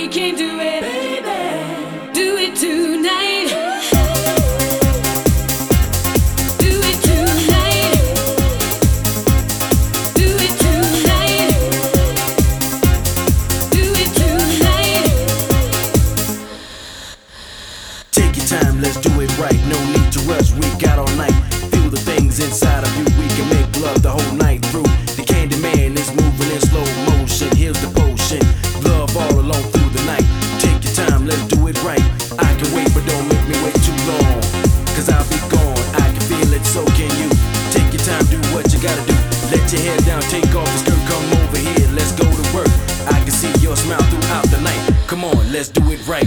can do it, baby. Do it tonight. Do it tonight. Do it tonight. Do it tonight. Take your time, let's do it right. No need to rush, we got all night. Feel the things inside of you, we can make love the whole night through. The candy man is moving in slow motion. Here's the potion, love all along through the night. Take your time, let's do it right. I can wait, but don't make me wait too long, cause I'll be gone, I can feel it, so can you. Take your time, do what you gotta do. Let your head down, take off the skirt, come over here, let's go to work. I can see your smile throughout the night. Come on, let's do it right.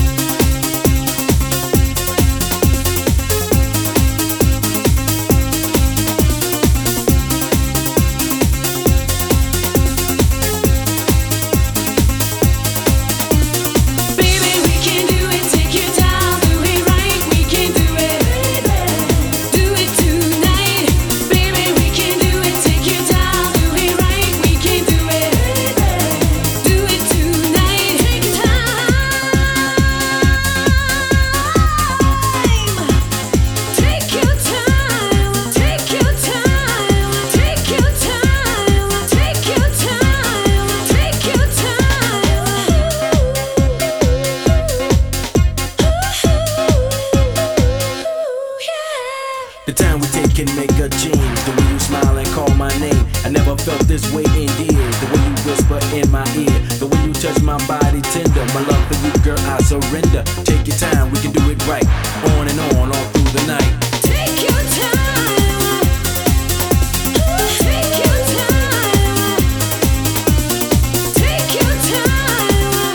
The time we take can make a change. The way you smile and call my name, I never felt this way in years. The way you whisper in my ear, the way you touch my body tender. My love for you, girl, I surrender. Take your time, we can do it right. On and on, all through the night. Take your time. Take your time. Take your time.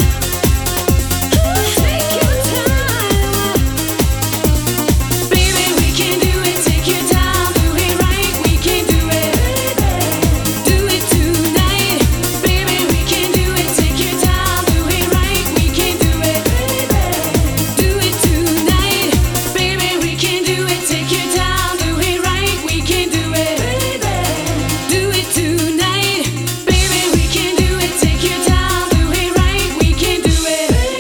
Take your time. Baby, we can do it. Take your time, do it right. We can do it. Do it tonight. Baby, we can do it. Take your time, do it right. We can do it. Do it tonight. Baby, we can do it. Take your time, do it right. We can do it. Do it tonight. Baby, we can do it. Take your time, do it right. We can do it.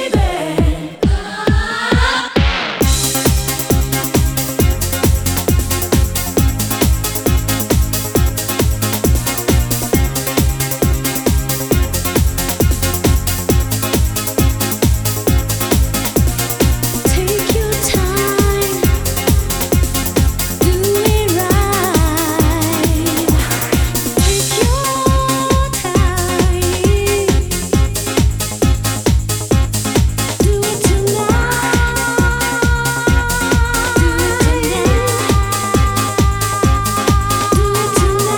Take your time, do it right. Take your time, do it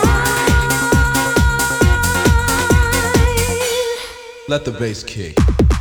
tonight. Let the bass kick.